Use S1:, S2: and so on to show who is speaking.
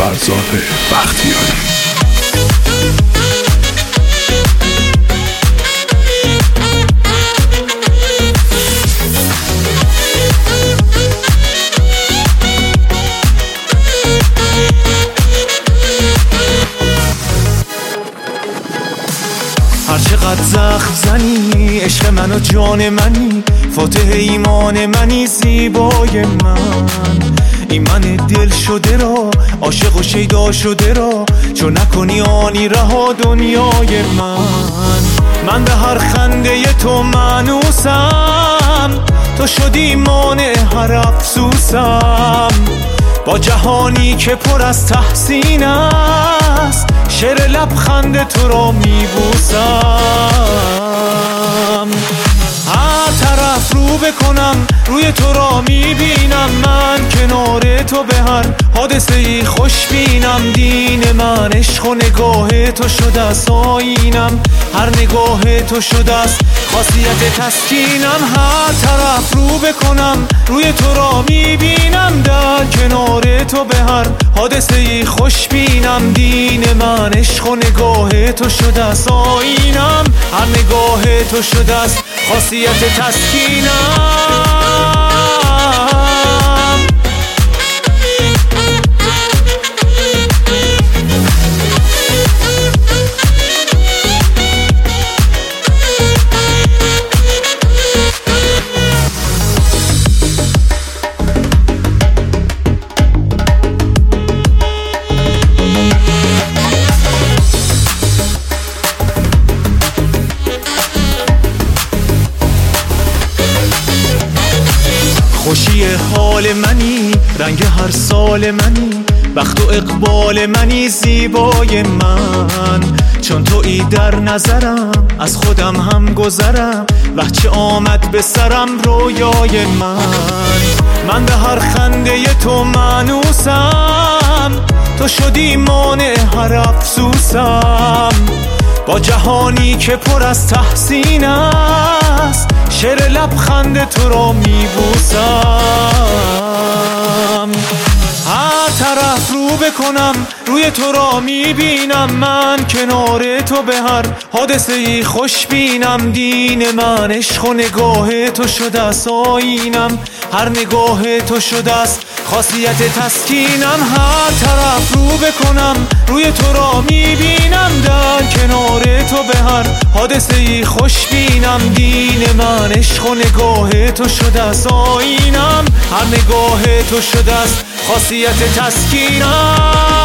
S1: فرزاد بختیاری.
S2: هر چقدر زخم زنی عشق من و جان منی، فاتح ایمان منی، زیبای من، ایمن دل شده را، عاشق و شیدا شده را، چون نکنی آنی رها دنیای من به هر خنده تو مانوسم، تو شدی مانع هر افسوسم، با جهانی که پر از تحسین است، شعر لبخند تو را میبوسم. هر طرف رو بکنم روی تو را میبینم، من کنار تو به هر حادثه ای خوش بینم. دین من عشق و نگاه تو شده است آیینم، هر نگاه تو شده است خاصیت تسکینم. هر طرف رو بکنم روی تو را میبینم، در کنار تو به هر حادثه ای خوش بینم. دین من عشق و نگاه تو شده است آیینم، هر نگاه تو شده است خاصیت تسکینم. خوشی حال منی، رنگ هر سال منی، بخت و اقبال منی، زیبای من، چون تویی در نظرم، از خودم هم گذرم، وحچه آمد به سرم رویای من به هر خنده تو مانوسم، تو شدی مانع هر افسوسم، با جهانی که پر از تحسین است، شعر لبخند تو را میبوسم. هر طرف رو بکنم روی تو را میبینم، من کنار تو به هر حادثه ای خوش بینم. دین من عشق و نگاه تو شده است آیینم، هر نگاه تو شده است خاصیت تسکینم. هر طرف رو بکنم روی تو را میبینم، در کنار تو به هر حادثه ای خوش بینم. دین من عشق و نگاه تو شده است آیینم، هر نگاه تو شده است خاصیت تسکینم.